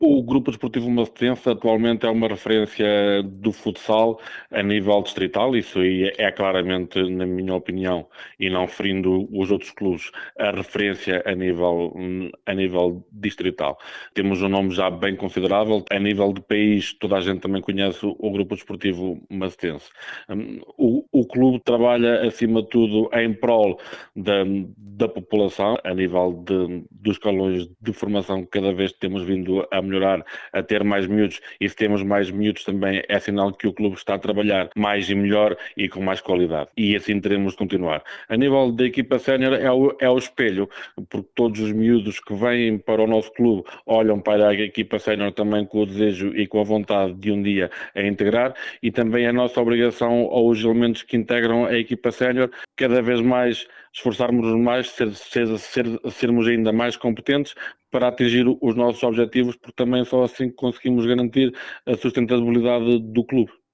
O Grupo Desportivo Macetense atualmente é uma referência do futsal a nível distrital, isso aí é claramente, na minha opinião, e não referindo os outros clubes, a referência a nível distrital. Temos um nome já bem considerável, a nível de país, toda a gente também conhece o Grupo Desportivo Macetense. O clube trabalha, acima de tudo, em prol da população, a nível dos escalões de formação, que cada vez temos vindo a melhorar, a ter mais miúdos, e se temos mais miúdos também é sinal que o clube está a trabalhar mais e melhor e com mais qualidade, e assim teremos de continuar. A nível da equipa sénior é o espelho, porque todos os miúdos que vêm para o nosso clube olham para a equipa sénior também com o desejo e com a vontade de um dia a integrar, e também é a nossa obrigação aos elementos que integram a equipa sénior cada vez mais esforçarmos-nos mais, sermos ainda mais competentes para atingir os nossos objetivos, porque também só assim conseguimos garantir a sustentabilidade do clube.